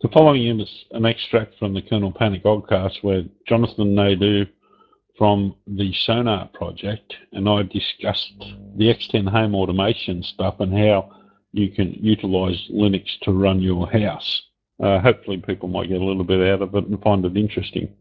The following is an extract from the Colonel Panic Oddcast where Jonathan Naidoo from the Sonar project and I discussed the X10 home automation stuff and how you can utilise Linux to run your house. Hopefully people might get a little bit out of it and find it interesting.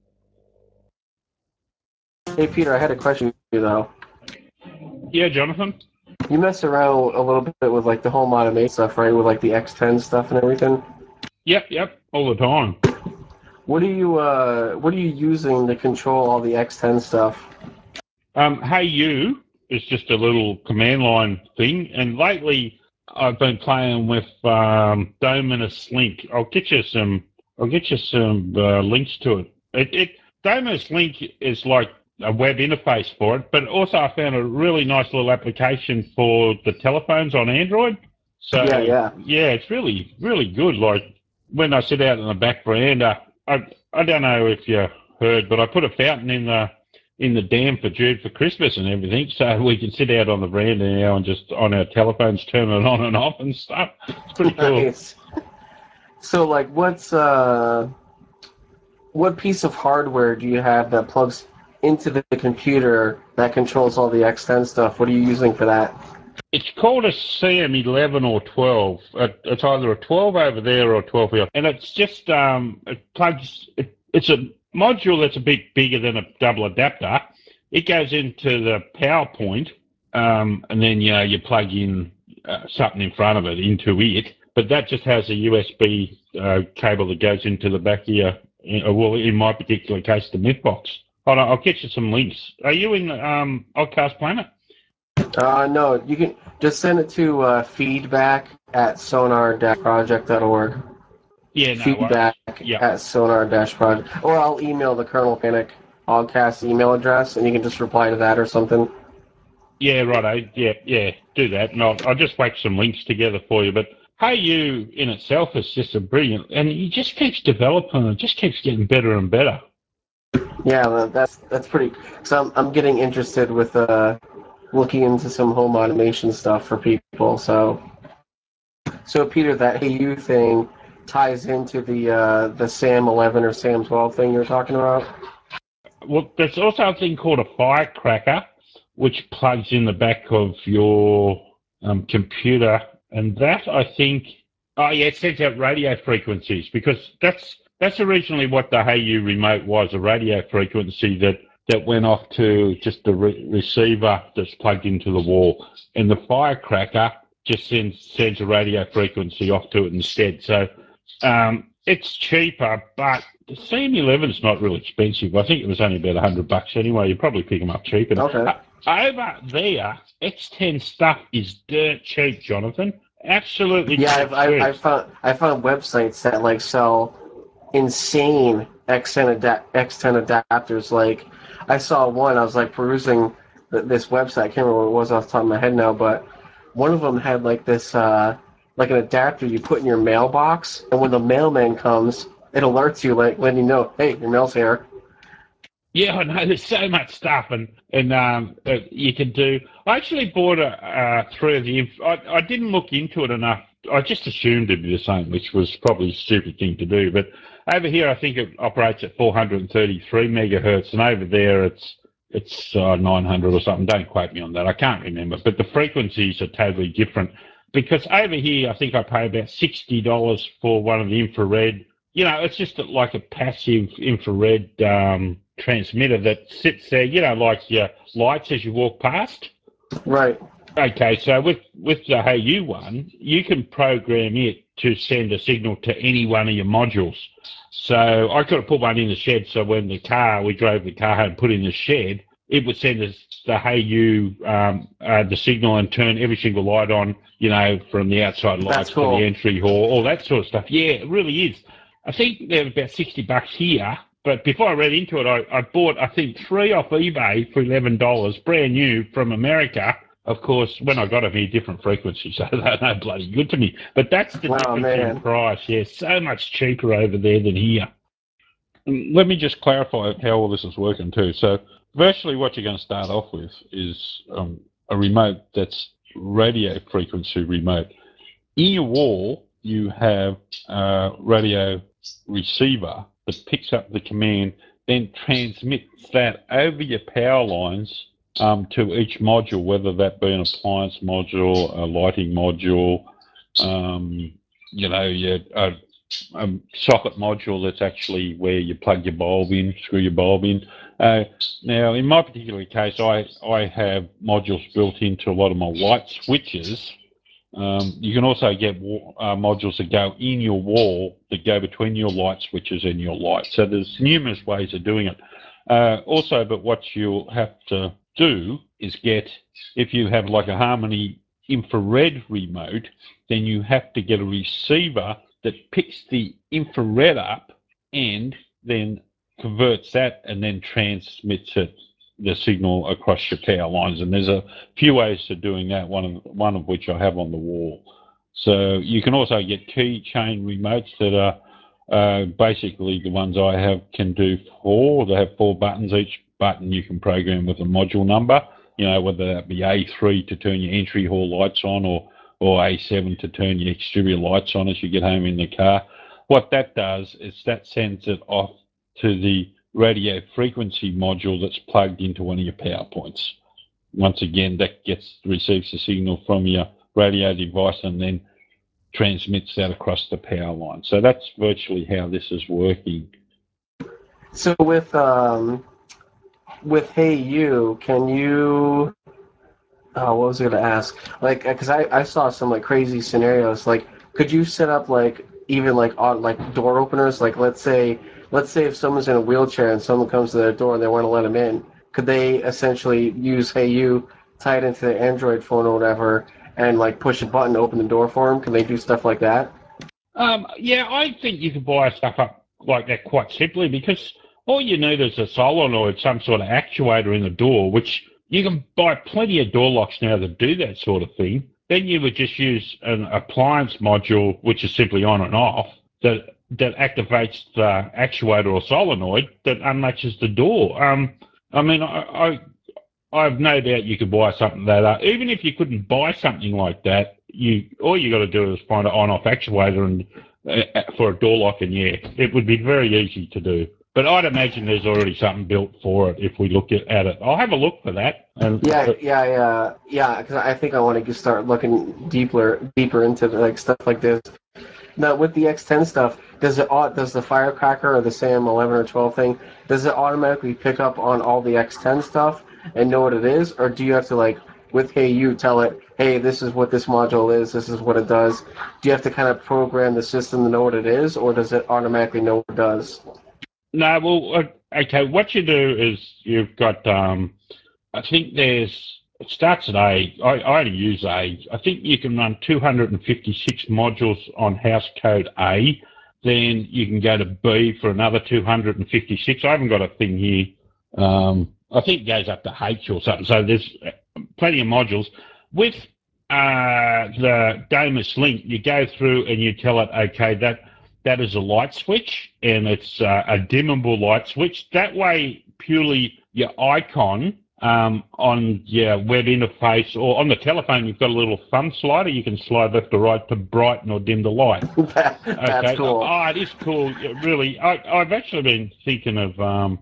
Hey Peter, I had a question for you though. Yeah, Jonathan? You mess around a little bit with like the home automation stuff, right? With like the X10 stuff and everything? Yep, all the time. What are you using to control all the X10 stuff? Hey You is just a little command line thing, and lately I've been playing with Dominus Link. I'll get you some links to it. Dominus Link is like a web interface for it, but also I found a really nice little application for the telephones on Android. So Yeah. it's really, really good. Like when I sit out on the back veranda, I don't know if you heard, but I put a fountain in the dam for Jude for Christmas and everything, so we can sit out on the veranda now and just on our telephones turn it on and off and stuff. It's pretty cool. Nice. So like what piece of hardware do you have that plugs into the computer that controls all the X10 stuff? What are you using for that? It's called a CM11 or 12. It's either a 12 over there or a 12 here. And it's just, it's a module that's a bit bigger than a double adapter. It goes into the PowerPoint, and then, you plug in something in front of it, into it. But that just has a USB cable that goes into the back of your, well, in my particular case, the Mythbox. Hold on, I'll get you some links. Are you in Oddcast Planet? No, you can just send it to feedback@sonar-project.org. Yeah, no Feedback worries. Yep. at sonar-project. Or I'll email the Colonel Panic Oddcast email address, and you can just reply to that or something. Yeah, righto. Yeah, do that. And I'll just whack some links together for you. But Hey You in itself is just a brilliant, and he just keeps developing and just keeps getting better and better. Yeah, that's pretty. So I'm getting interested with looking into some home automation stuff for people. So Peter, that Hey You thing ties into the SAM 11 or SAM 12 thing you're talking about. Well, there's also a thing called a firecracker, which plugs in the back of your computer, and that I think, oh yeah, it sends out radio frequencies because that's originally what the Hey You remote was, a radio frequency that went off to just the receiver that's plugged into the wall, and the firecracker just sends a radio frequency off to it instead. So it's cheaper, but the CM11 is not real expensive. I think it was only about $100 anyway. You probably pick them up cheaper. Okay. Over there, X10 stuff is dirt cheap, Jonathan. Absolutely. Yeah, I found websites that like sell insane X10 adapters. Like I saw one. I was like perusing this website. I can't remember what it was off the top of my head now, but one of them had like this like an adapter you put in your mailbox, and when the mailman comes, it alerts you, like letting you know, hey, your mail's here. Yeah, I know. There's so much stuff, and you can do. I actually bought three of the. I didn't look into it enough. I just assumed it'd be the same, which was probably a stupid thing to do. But over here, I think it operates at 433 megahertz, and over there, it's 900 or something. Don't quote me on that. I can't remember, but the frequencies are totally different. Because over here, I think I pay about $60 for one of the infrared. It's just like a passive infrared transmitter that sits there, like your lights as you walk past. Right. Okay, so with the Hey You one, you can program it to send a signal to any one of your modules. So I could have put one in the shed, so when we drove the car home, put in the shed, it would send us the Hey You, the signal and turn every single light on, from the outside lights cool. to the entry hall, all that sort of stuff. Yeah, it really is. I think they're about $60 here, but before I read into it, I bought, I think, 3 off eBay for $11, brand new from America. Of course, when I got them here, different frequencies, so they're no bloody good to me. But that's the difference in price. Yeah, so much cheaper over there than here. Let me just clarify how all this is working too. So virtually what you're going to start off with is a remote that's radio frequency remote. In your wall, you have radio receiver that picks up the command, then transmits that over your power lines to each module, whether that be an appliance module, a lighting module, a socket module that's actually where you plug your bulb in, screw your bulb in. Now, in my particular case, I have modules built into a lot of my light switches. You can also get modules that go in your wall that go between your light switches and your light. So there's numerous ways of doing it. Also, but what you'll have to do is if you have like a Harmony infrared remote, then you have to get a receiver that picks the infrared up and then converts that and then transmits the signal across your power lines. And there's a few ways to doing that, one of which I have on the wall. So you can also get keychain remotes that are basically the ones I have can do four. They have 4 buttons. Each button you can program with a module number, whether that be A3 to turn your entry hall lights on or A7 to turn your exterior lights on as you get home in the car. What that does is that sends it off to the radio frequency module that's plugged into one of your power points. Once again, that receives the signal from your radio device and then transmits that across the power line. So that's virtually how this is working. So with Hey You, can you? Oh, what was I going to ask? Like, because I saw some like crazy scenarios. Like, could you set up like even like on like door openers? Like, let's say if someone's in a wheelchair and someone comes to their door and they want to let them in, could they essentially use Hey You, tie it into their Android phone or whatever, and like push a button to open the door for them? Can they do stuff like that? Yeah, I think you can buy stuff up like that quite simply because all you need is a solenoid, some sort of actuator in the door, which you can buy plenty of door locks now that do that sort of thing. Then you would just use an appliance module, which is simply on and off, that activates the actuator or solenoid that unlatches the door. I mean, I've no doubt you could buy something that, even if you couldn't buy something like that, all you got to do is find an on-off actuator and for a door lock, and yeah, it would be very easy to do. But I'd imagine there's already something built for it if we look at it. I'll have a look for that. Yeah. Because I think I want to start looking deeper into like stuff like this. Now, with the X10 stuff, does the Firecracker or the SAM 11 or 12 thing, does it automatically pick up on all the X10 stuff and know what it is, or do you have to like with Hey You tell it, hey, this is what this module is, this is what it does? Do you have to kind of program the system to know what it is, or does it automatically know what it does? No, well, okay. What you do is you've got. I think it starts at A. I only use A. I think you can run 256 modules on house code A. Then you can go to B for another 256. I haven't got a thing here. I think it goes up to H or something. So there's plenty of modules. With the Domus Link, you go through and you tell it, okay, that is a light switch, and it's a dimmable light switch. That way, purely your icon on your web interface or on the telephone, you've got a little thumb slider. You can slide left or right to brighten or dim the light. That's cool. Oh, it is cool. Really, I've actually been thinking of,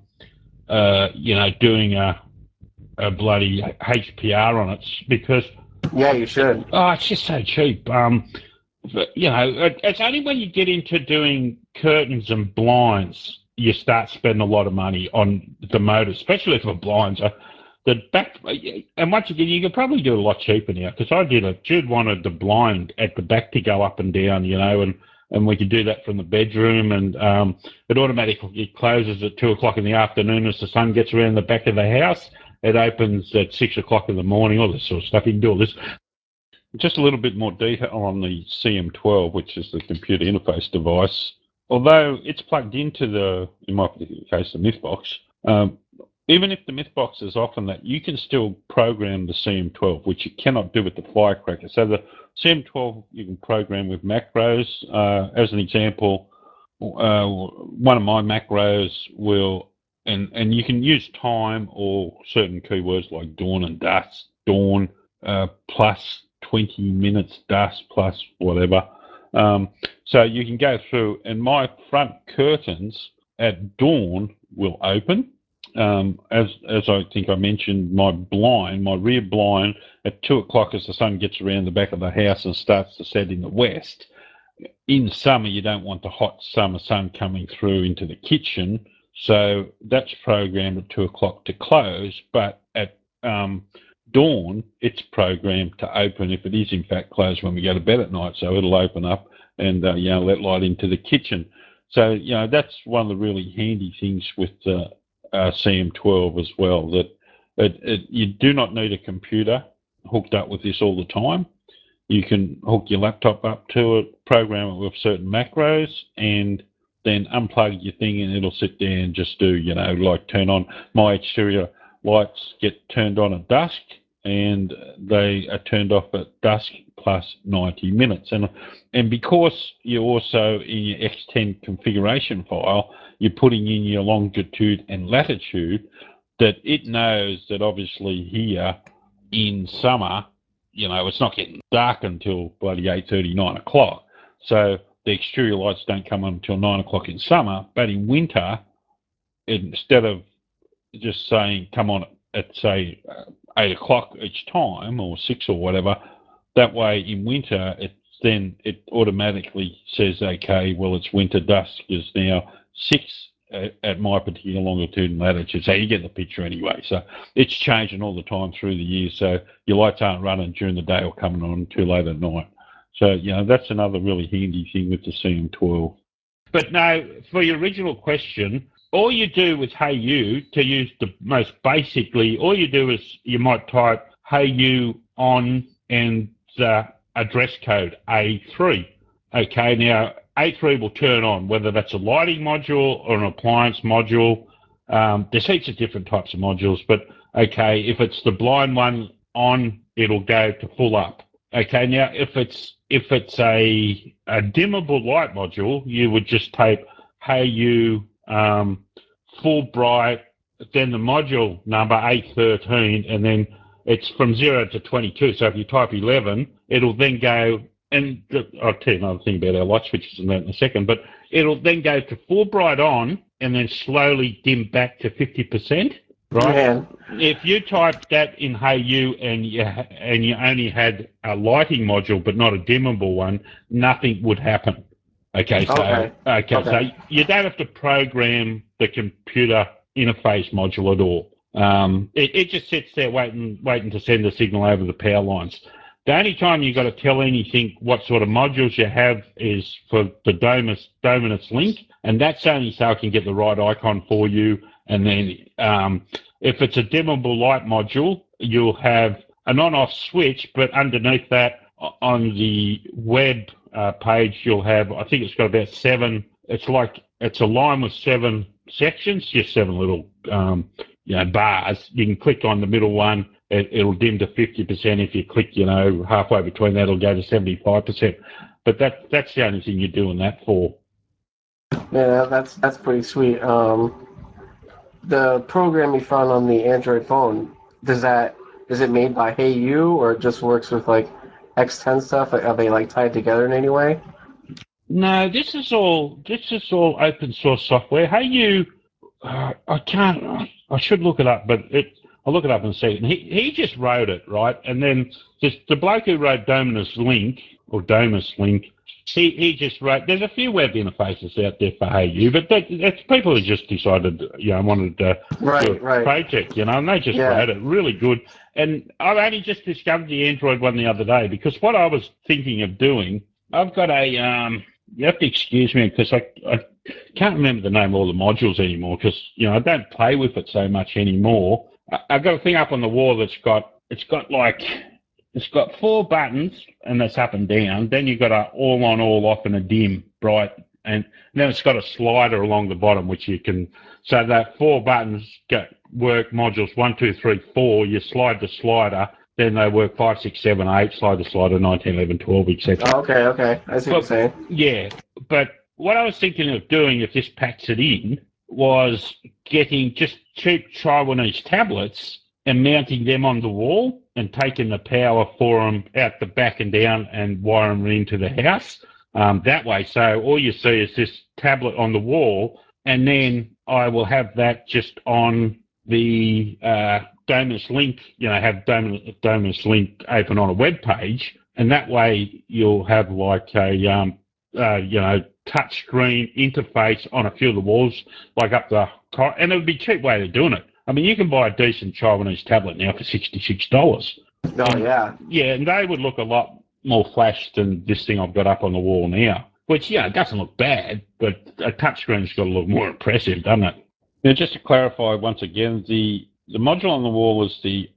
doing a bloody HPR on it because. Yeah, you should. Oh, it's just so cheap. But, it's only when you get into doing curtains and blinds you start spending a lot of money on the motor, especially for blinds. The back, and once again, you could probably do it a lot cheaper now because I did it. Jude wanted the blind at the back to go up and down, and we could do that from the bedroom, and it automatically closes at 2 o'clock in the afternoon as the sun gets around the back of the house. It opens at 6 o'clock in the morning, all this sort of stuff. You can do all this. Just a little bit more detail on the CM12, which is the computer interface device. Although it's plugged into in my particular case, the MythBox, even if the MythBox is off on that, you can still program the CM12, which you cannot do with the Firecracker. So the CM12 you can program with macros. As an example, one of my macros will, and you can use time or certain keywords like dawn and dusk, dawn plus 20 minutes, dusk plus whatever. So you can go through, and my front curtains at dawn will open. As I think I mentioned, my rear blind, at 2 o'clock as the sun gets around the back of the house and starts to set in the west. In summer, you don't want the hot summer sun coming through into the kitchen, so that's programmed at 2 o'clock to close. But at dawn, it's programmed to open if it is in fact closed when we go to bed at night. So it'll open up and let light into the kitchen. So that's one of the really handy things with CM12 as well. That you do not need a computer hooked up with this all the time. You can hook your laptop up to it, program it with certain macros, and then unplug your thing, and it'll sit there and just do, like turn on. My exterior lights get turned on at dusk, and they are turned off at dusk plus 90 minutes. And because you're also in your X10 configuration file, you're putting in your longitude and latitude, that it knows that obviously here in summer, it's not getting dark until bloody 8:30, 9 o'clock. So the exterior lights don't come on until 9 o'clock in summer. But in winter, instead of just saying come on at, say, 8 o'clock each time, or 6 or whatever, that way in winter, it automatically says, okay, well, it's winter, dusk is now 6 at my particular longitude and latitude. So you get the picture anyway. So it's changing all the time through the year. So your lights aren't running during the day or coming on too late at night. So, that's another really handy thing with the CM12. But no, for your original question, all you do with Hey You, to use the most basically, all you do is you might type Hey You on and the address code A3. Okay, now A3 will turn on, whether that's a lighting module or an appliance module. There's heaps of different types of modules, but okay, if it's the blind one on, it'll go to full up. Okay, now if it's a dimmable light module, you would just type Hey You full bright, then the module number A13, and then it's from 0 to 22. So if you type 11, it'll then go, and I'll tell you another thing about our light switches and that in a second, but it'll then go to full bright on and then slowly dim back to 50%, right? Man. If you typed that in Hey You and you only had a lighting module but not a dimmable one, nothing would happen. Okay, so you don't have to program the computer interface module at all. It just sits there waiting to send a signal over the power lines. The only time you've got to tell anything what sort of modules you have is for the Dominus link, and that's only so I can get the right icon for you. And then if it's a dimmable light module, you'll have an on-off switch, but underneath that on the web page, you'll have, I think it's got about 7. It's a line with 7 sections, just 7 little bars. You can click on the middle one. It'll dim to 50%. If you click, halfway between that, it'll go to 75%. But that's the only thing you're doing that for. Yeah, that's pretty sweet. The program you found on the Android phone, is it made by Hey You, or it just works with like X10 stuff? Are they tied together in any way? No, this is all open source software. Hey You, I should look it up, but I'll look it up in a second. He just wrote it, right? And then just the bloke who wrote Dominus Link, he just wrote. There's a few web interfaces out there for Hey You, but that's people who just decided, wanted to do a project, and they just wrote it. Really good. And I've only just discovered the Android one the other day, because what I was thinking of doing, I've got a. You have to excuse me because I can't remember the name of all the modules anymore, because I don't play with it so much anymore. I've got a thing up on the wall that's got 4 buttons, and that's up and down. Then you've got a all on, all off, and a dim, bright, and then it's got a slider along the bottom, which you can. So that 4 buttons work modules 1, 2, 3, 4. You slide the slider, then they work 5, 6, 7, 8. Slide the slider 9, 10, 11, 12, etc. Oh, okay. I see what you're saying. Yeah, but what I was thinking of doing, if this packs it in, was getting just cheap Taiwanese tablets and mounting them on the wall and taking the power for them out the back and down and wiring them into the house. that way. So all you see is this tablet on the wall, and then I will have that just on the Dominus Link, have Dominus Link open on a web page, and that way you'll have like a touch screen interface on a few of the walls, like up the and it would be a cheap way of doing it. I mean, you can buy a decent Chinese tablet now for $66. Oh, yeah. Yeah, and they would look a lot more flash than this thing I've got up on the wall now, which, it doesn't look bad, but a touchscreen's got to look more impressive, doesn't it? Now, just to clarify once again, the module on the wall is the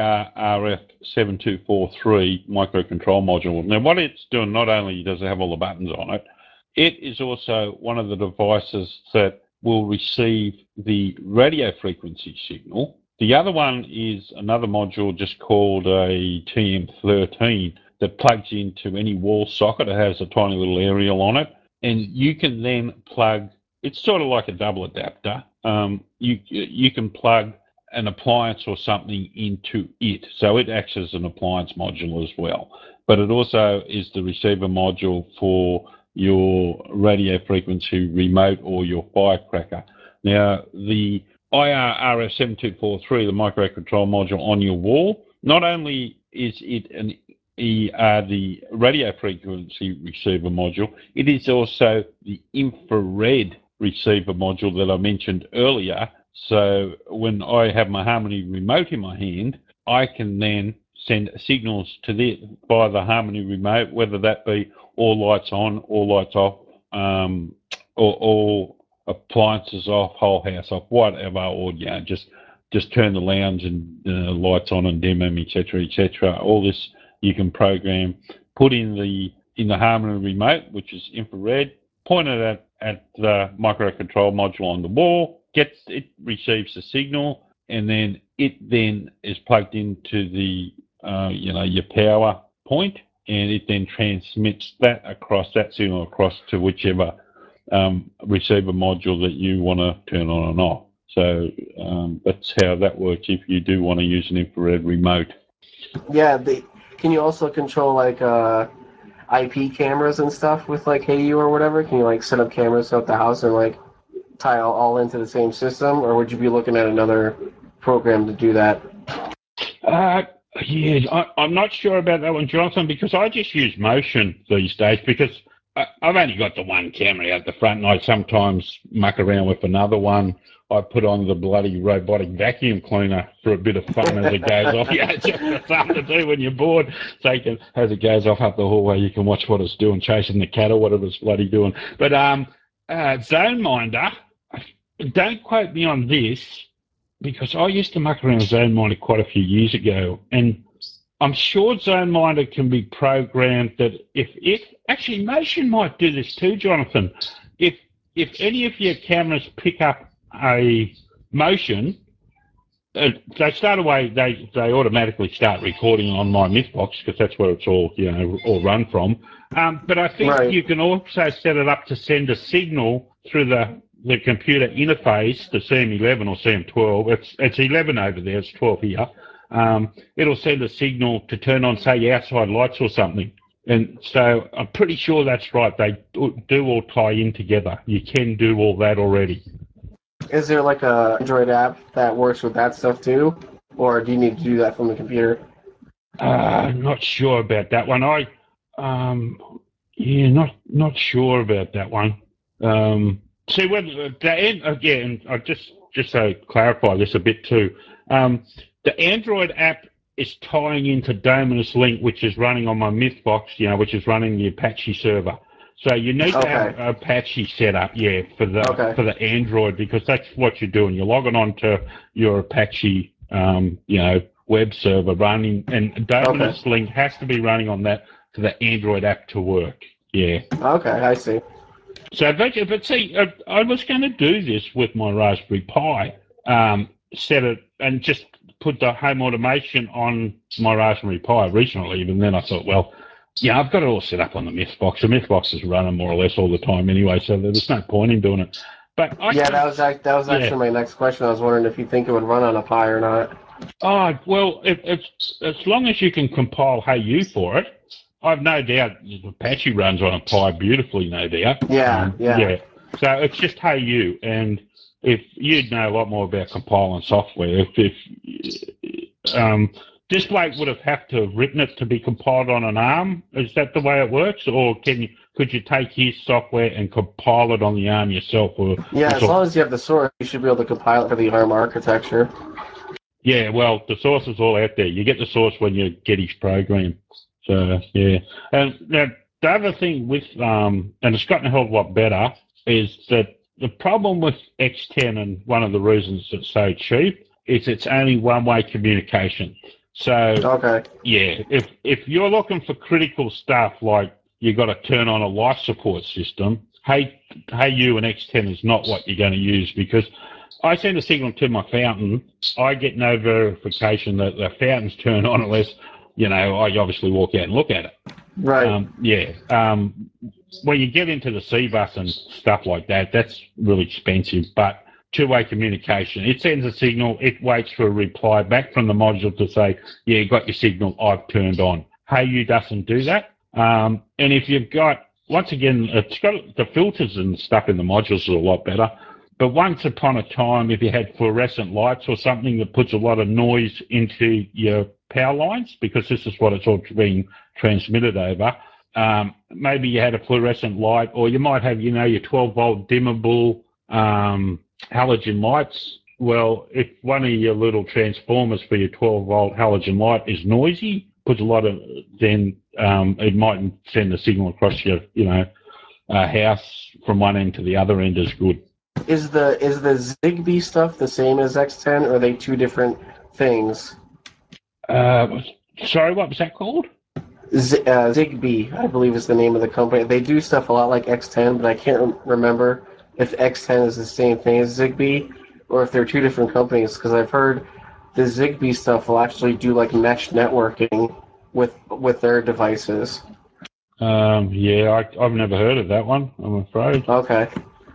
IRRF7243 microcontrol module. Now, what it's doing, not only does it have all the buttons on it, it is also one of the devices that will receive the radio frequency signal. The other one is another module just called a TM13 that plugs into any wall socket. It has a tiny little aerial on it, and you can then plug, it's sort of like a double adapter. You can plug an appliance or something into it. So it acts as an appliance module as well. But it also is the receiver module for your radio frequency remote or your firecracker. Now, the IRRF7243, the microcontrol module on your wall, not only is it the radio frequency receiver module, it is also the infrared receiver module that I mentioned earlier. So when I have my Harmony remote in my hand, I can then send signals to by the Harmony remote, whether that be all lights on, all lights off, or all appliances off, whole house off, whatever, or just turn the lounge and lights on and dim them, etc., etc. All this you can program, put in the Harmony remote, which is infrared, point it at the microcontrol module on the wall, it receives the signal, and then it then is plugged into the your power point, and it then transmits that signal across to whichever receiver module that you want to turn on and off. So that's how that works if you do want to use an infrared remote. Yeah, can you also control like IP cameras and stuff with like HeyU or whatever? Can you like set up cameras throughout the house and like tie all into the same system, or would you be looking at another program to do that? Yeah, I'm not sure about that one, Jonathan, because I just use Motion these days because I've only got the one camera out the front, and I sometimes muck around with another one. I put on the bloody robotic vacuum cleaner for a bit of fun as it goes off. Yeah, it's just for fun to do when you're bored. So as it goes off up the hallway, you can watch what it's doing, chasing the cat or whatever it's bloody doing. But ZoneMinder, don't quote me on this, because I used to muck around with ZoneMinder quite a few years ago, and I'm sure ZoneMinder can be programmed that if actually Motion might do this too, Jonathan. If any of your cameras pick up a motion, they start away. They automatically start recording on my MythBox because that's where it's all all run from. But I think you can also set it up to send a signal through the computer interface, the CM11 or CM12. It's 11 over there. It's 12 here. It'll send a signal to turn on, say, outside lights or something. And so I'm pretty sure that's right. They do all tie in together. You can do all that already. Is there like a Android app that works with that stuff too? Or do you need to do that from the computer? Not sure about that one. Not sure about that one. See, whether again, I just to clarify this a bit too. The Android app is tying into Dominus Link, which is running on my MythBox, which is running the Apache server. So you need to have Apache set up, for the Android, because that's what you're doing. You're logging on to your Apache, web server running, and Dominus Link has to be running on that for the Android app to work. Yeah. Okay, I see. So, but see, I was going to do this with my Raspberry Pi, set it and just put the home automation on my Raspberry Pi originally, and then I thought, well, I've got it all set up on the MythBox. The MythBox is running more or less all the time anyway, so there's no point in doing it. But that was actually my next question. I was wondering if you think it would run on a Pi or not. Oh, well, as long as you can compile HeyU for it, I've no doubt Apache runs on a Pi beautifully, no doubt. Yeah, yeah. So it's just Hey You, and if you'd know a lot more about compiling software, if this bloke would have to have written it to be compiled on an ARM. Is that the way it works, or could you take his software and compile it on the ARM yourself? Or Yeah, as long as you have the source, you should be able to compile it for the ARM architecture. yeah, well, the source is all out there. You get the source when you get his program. So yeah, and now the other thing with and it's gotten a hell of a lot better is that the problem with X10 and one of the reasons it's so cheap is it's only one-way communication. So Okay. yeah, if you're looking for critical stuff like you got to turn on a life support system, Hey You and X10 is not what you're going to use because I send a signal to my fountain. I get no verification that the fountain's turned on unless, I obviously walk out and look at it. Right. When you get into the C-bus and stuff like that, that's really expensive. But two-way communication, it sends a signal, it waits for a reply back from the module to say, yeah, you got your signal, I've turned on. Hey You doesn't do that. And if you've got, once again, it's got the filters and stuff in the modules are a lot better. But once upon a time, if you had fluorescent lights or something that puts a lot of noise into your power lines, because this is what it's all being transmitted over, maybe you had a fluorescent light, or you might have, your 12-volt dimmable halogen lights. Well, if one of your little transformers for your 12-volt halogen light is noisy, puts a lot of, then it might send a signal across your, house from one end to the other end as good. Is the Zigbee stuff the same as X10, or are they two different things? Sorry, what was that called? Zigbee, I believe, is the name of the company. They do stuff a lot like X10, but I can't remember if X10 is the same thing as Zigbee or if they're two different companies. Because I've heard the Zigbee stuff will actually do like mesh networking with their devices. I've never heard of that one, I'm afraid. Okay.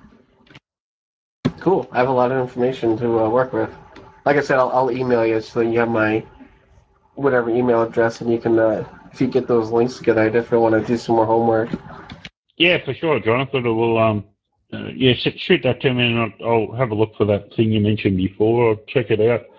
Cool. I have a lot of information to work with. Like I said, I'll email you so you have my whatever email address, and you can, if you get those links together, I definitely want to do some more homework. Yeah, for sure, John. I thought it will, shoot that to me and I'll have a look for that thing you mentioned before. I'll check it out.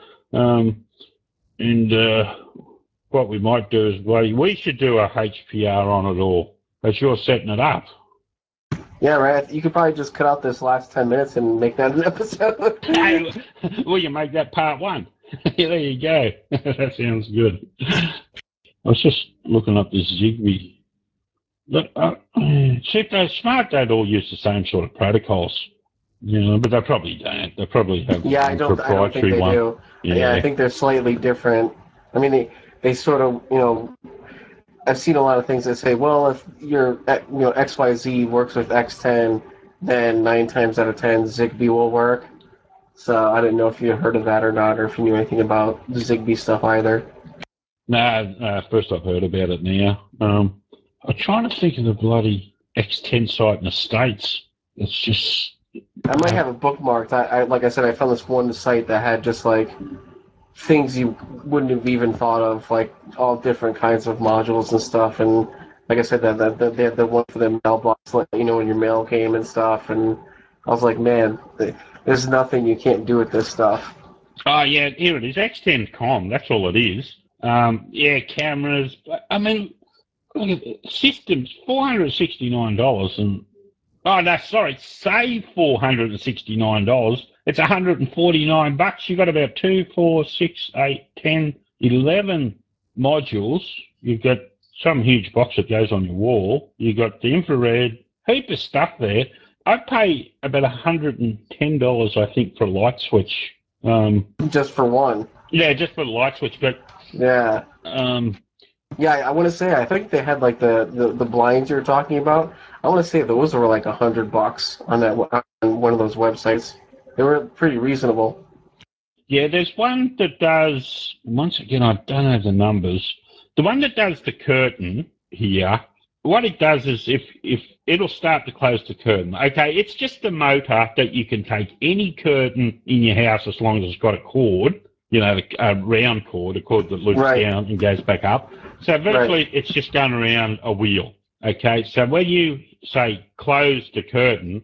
What we might do is, we should do a HPR on it all, as you're setting it up. Yeah, right. You could probably just cut out this last 10 minutes and make that an episode. Hey, will you make that part one? There you go. That sounds good. I was just looking up this Zigbee. But, see, if they're smart, they'd all use the same sort of protocols. But they probably don't. They probably have Yeah, their own I don't think proprietary they one. do. Yeah, I Yeah. think they're slightly different. I mean, they sort of, I've seen a lot of things that say, well, if your, XYZ works with X10, then 9 times out of 10 Zigbee will work. So I didn't know if you had heard of that or not, or if you knew anything about the Zigbee stuff either. No, first I've heard about it now. I'm trying to think of the bloody X10 site in the States. It's just... I might have it bookmarked. Like I said, I found this one site that had just like things you wouldn't have even thought of, like all different kinds of modules and stuff. And like I said, they had the one for the mailbox, let you know when your mail came and stuff. And I was like, man, there's nothing you can't do with this stuff. Oh, yeah, here it is. X10 Com, that's all it is. Cameras. I mean, look at it. Systems, $469. And oh, no, sorry, save $469. It's $149. You got about 2, 4, 6, 8, 10, 11 modules. You've got some huge box that goes on your wall. You've got the infrared, heap of stuff there. I pay about $110, I think, for a light switch. Just for one. Yeah, just for the light switch. But Yeah. Yeah, I want to say I think they had like the blinds you're talking about. I want to say those were like $100 on one of those websites. They were pretty reasonable. yeah, there's one that does. Once again, I don't know the numbers. The one that does the curtain here. What it does is if it'll start to close the curtain. Okay, it's just a motor that you can take any curtain in your house as long as it's got a cord. a round cord, a cord that loops Right. down and goes back up. So virtually it's just going around a wheel. Okay, so when you say close the curtain,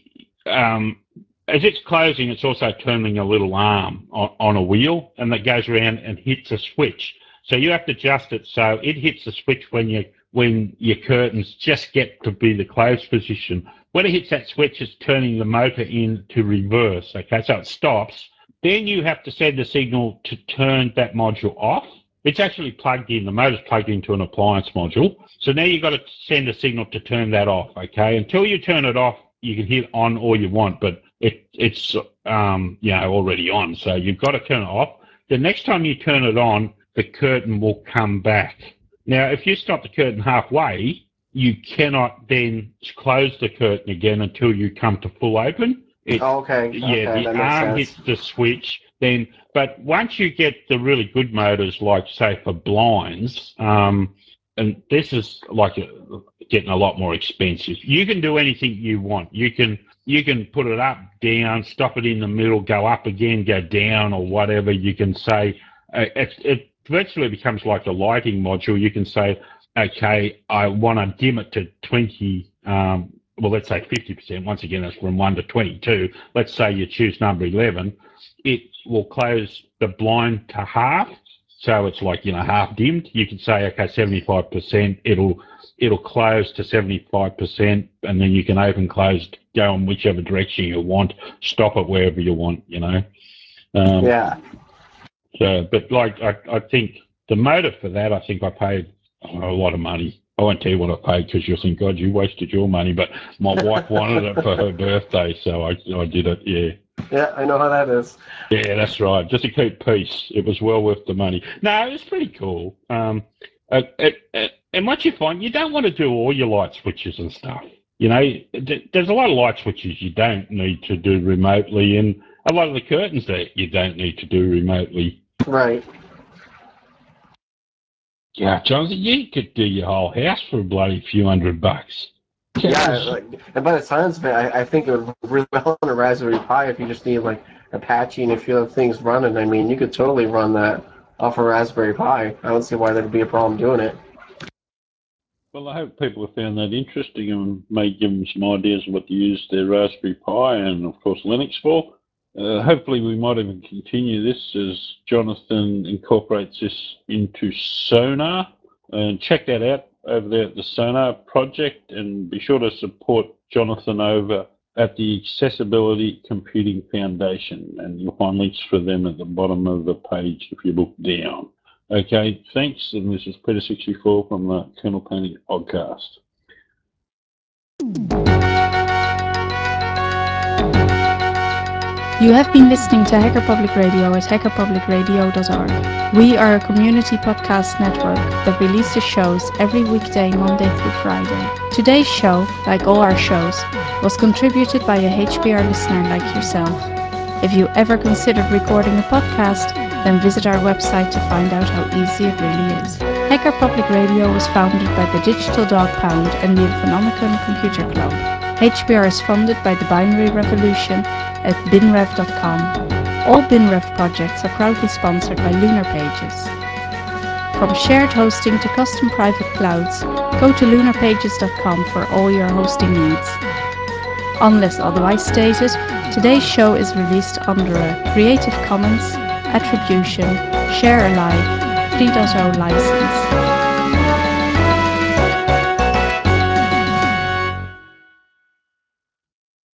as it's closing, it's also turning a little arm on a wheel, and that goes around and hits a switch. So you have to adjust it so it hits the switch when your curtains just get to be the closed position. When it hits that switch, it's turning the motor into reverse. Okay, so it stops. Then you have to send a signal to turn that module off. It's actually plugged in. The motor's plugged into an appliance module. So now you've got to send a signal to turn that off. Okay, until you turn it off, you can hit on all you want, but it's already on. So you've got to turn it off. The next time you turn it on, the curtain will come back. Now, if you stop the curtain halfway, you cannot then close the curtain again until you come to full open. Okay, The that makes arm sense. hits the switch. But once you get the really good motors, like say for blinds, and this is like getting a lot more expensive. You can do anything you want. You can put it up, down, stop it in the middle, go up again, go down, or whatever. You can say it virtually becomes like a lighting module. You can say, okay, I want to dim it to 20. Let's say 50%. Once again, it's from 1 to 22. Let's say you choose number 11. It will close the blind to half. So it's like, half dimmed. You can say, okay, 75%. It'll close to 75%, and then you can open, close, go in whichever direction you want, stop it wherever you want, Yeah. So, but like, I think the motor for that, I think I paid a lot of money. I won't tell you what I paid because you'll think, God, you wasted your money. But my wife wanted it for her birthday, so I did it, yeah. Yeah, I know how that is. Yeah, that's right. Just to keep peace. It was well worth the money. No, it was pretty cool. And what you find, you don't want to do all your light switches and stuff. There's a lot of light switches you don't need to do remotely, and a lot of the curtains that you don't need to do remotely. Right. Yeah, Jonathan, you could do your whole house for a bloody few $100. Yeah, and by the sounds of it, I think it would work really well on a Raspberry Pi if you just need like Apache and a few other things running. I mean, you could totally run that off a Raspberry Pi. I don't see why there'd be a problem doing it. Well, I hope people have found that interesting and may give them some ideas of what to use their Raspberry Pi and, of course, Linux for. Hopefully we might even continue this as Jonathan incorporates this into Sonar. And check that out over there at the Sonar project, and be sure to support Jonathan over at the Accessibility Computing Foundation, and you'll find links for them at the bottom of the page if you look down. Okay, thanks, and this is Peter64 from the Kernel Panic podcast. You have been listening to Hacker Public Radio at hackerpublicradio.org. We are a community podcast network that releases shows every weekday, Monday through Friday. Today's show, like all our shows, was contributed by a HPR listener like yourself. If you ever considered recording a podcast, then visit our website to find out how easy it really is. Hacker Public Radio was founded by the Digital Dog Pound and the Infonomicon Computer Club. HPR is funded by the Binary Revolution at binrev.com. All BinRev projects are proudly sponsored by Lunar Pages. From shared hosting to custom private clouds, go to lunarpages.com for all your hosting needs. Unless otherwise stated, today's show is released under a Creative Commons Attribution Share Alike 3.0 license.